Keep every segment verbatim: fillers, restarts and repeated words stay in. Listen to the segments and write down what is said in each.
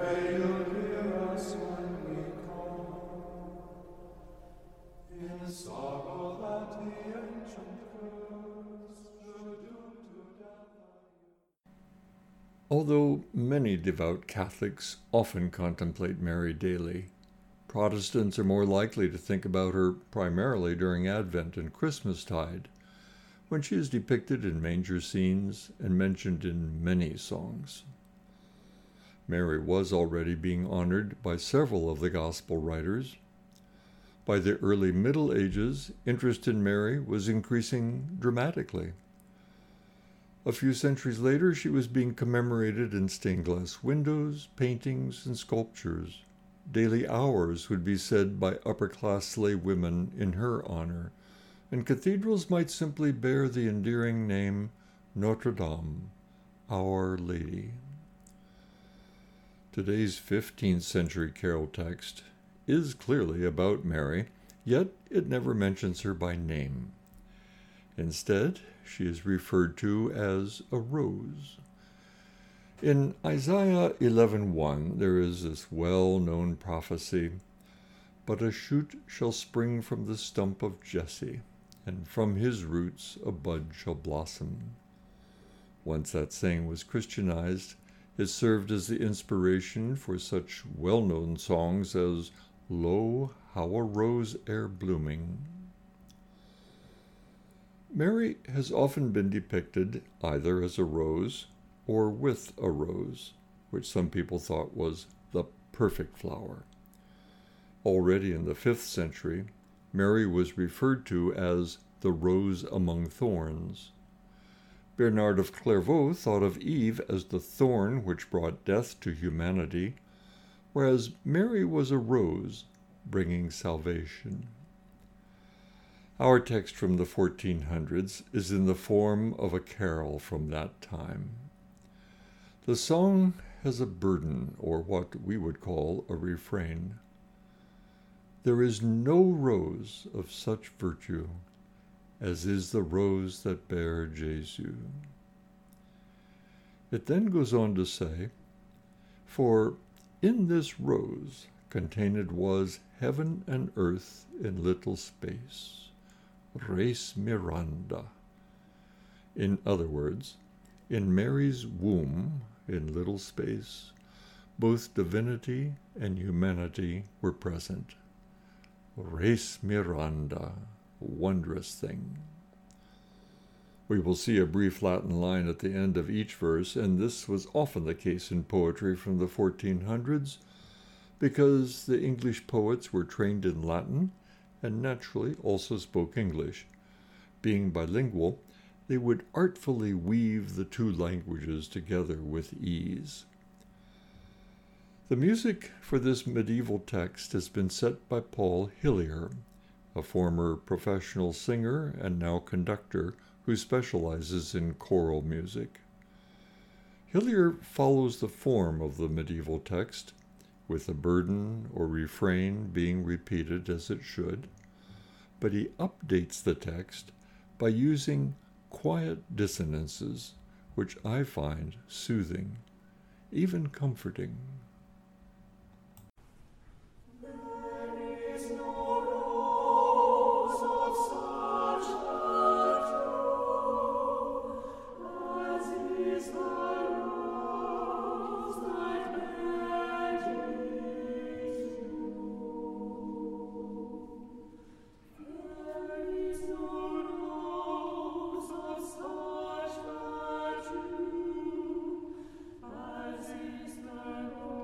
May you hear us when we call, in sorrow that the ancient curse should doom to death. Although many devout Catholics often contemplate Mary daily, Protestants are more likely to think about her primarily during Advent and Christmastide, when she is depicted in manger scenes and mentioned in many songs. Mary was already being honored by several of the Gospel writers. By the early Middle Ages, interest in Mary was increasing dramatically. A few centuries later, she was being commemorated in stained glass windows, paintings, and sculptures. Daily hours would be said by upper-class slave women in her honor, and cathedrals might simply bear the endearing name Notre Dame, Our Lady. Today's fifteenth century carol text is clearly about Mary, yet it never mentions her by name. Instead, she is referred to as a rose. In Isaiah eleven one, there is this well-known prophecy, "But a shoot shall spring from the stump of Jesse, and from his roots a bud shall blossom." Once that saying was Christianized, it served as the inspiration for such well-known songs as "Lo, how a rose ere blooming." Mary has often been depicted either as a rose or with a rose, which some people thought was the perfect flower. Already in the fifth century, Mary was referred to as the rose among thorns. Bernard of Clairvaux thought of Eve as the thorn which brought death to humanity, whereas Mary was a rose bringing salvation. Our text from the fourteen hundreds is in the form of a carol from that time. The song has a burden, or what we would call a refrain. There is no rose of such virtue as is the rose that bare Jesu. It then goes on to say, "For in this rose contained was heaven and earth in little space, res miranda." In other words, in Mary's womb, in little space, both divinity and humanity were present. Res miranda, wondrous thing. We will see a brief Latin line at the end of each verse, and this was often the case in poetry from the fourteen hundreds, because the English poets were trained in Latin and naturally also spoke English. Being bilingual, they would artfully weave the two languages together with ease. The music for this medieval text has been set by Paul Hillier, a former professional singer and now conductor who specializes in choral music. Hillier follows the form of the medieval text, with the burden or refrain being repeated as it should, but he updates the text by using quiet dissonances, which I find soothing, even comforting. As is the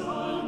Psalm.